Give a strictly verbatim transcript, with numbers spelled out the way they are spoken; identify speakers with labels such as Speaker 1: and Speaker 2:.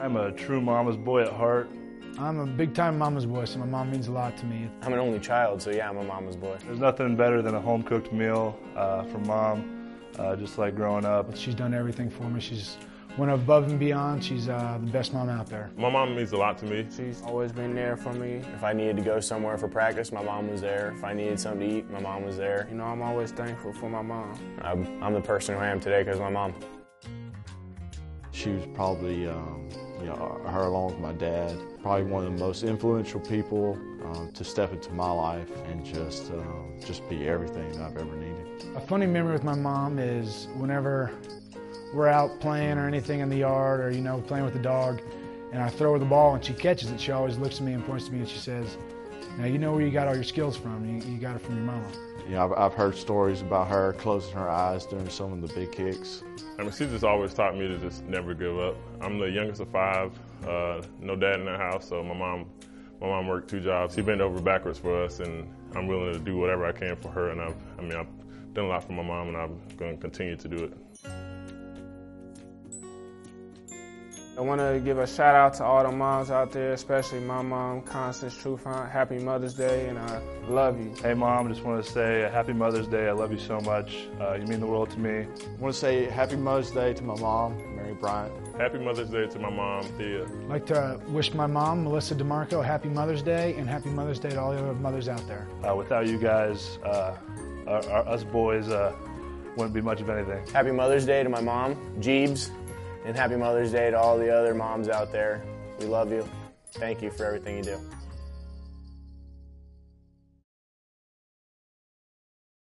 Speaker 1: I'm a true mama's boy at heart.
Speaker 2: I'm a big-time mama's boy, so my mom means a lot to me.
Speaker 3: I'm an only child, so yeah, I'm a mama's boy.
Speaker 1: There's nothing better than a home-cooked meal uh, from mom, uh, just like growing up.
Speaker 2: She's done everything for me. She's went above and beyond. She's uh, the best mom out there.
Speaker 4: My mom means a lot to me.
Speaker 3: She's always been there for me. If I needed to go somewhere for practice, my mom was there. If I needed something to eat, my mom was there. You know, I'm always thankful for my mom. I'm, I'm the person who I am today because of my mom.
Speaker 5: She was probably, um, you know, her along with my dad, probably one of the most influential people um, to step into my life and just, um, just be everything that I've ever needed.
Speaker 2: A funny memory with my mom is whenever we're out playing or anything in the yard or, you know, playing with the dog, and I throw her the ball and she catches it, she always looks at me and points to me and she says, "Now you know where you got all your skills from. You, you got it from your mama."
Speaker 5: You know, I've, I've heard stories about her closing her eyes during some of the big kicks.
Speaker 4: I mean, she just always taught me to just never give up. I'm the youngest of five, uh, no dad in the house, so my mom, my mom worked two jobs. She bent over backwards for us, and I'm willing to do whatever I can for her. And I've, I mean, I've done a lot for my mom, and I'm going to continue to do it.
Speaker 3: I want to give a shout out to all the moms out there, especially my mom, Constance Trufant. Happy Mother's Day, and I love you.
Speaker 1: Hey Mom, just want to say Happy Mother's Day. I love you so much. Uh, you mean the world to me.
Speaker 5: I want to say Happy Mother's Day to my mom, Mary Bryant.
Speaker 4: Happy Mother's Day to my mom, Thea.
Speaker 2: I'd like to wish my mom, Melissa DeMarco, Happy Mother's Day, and Happy Mother's Day to all the other mothers out there.
Speaker 1: Uh, without you guys, uh, our, our, us boys uh, wouldn't be much of anything.
Speaker 3: Happy Mother's Day to my mom, Jeebs, and Happy Mother's Day to all the other moms out there. We love you. Thank you for everything you do.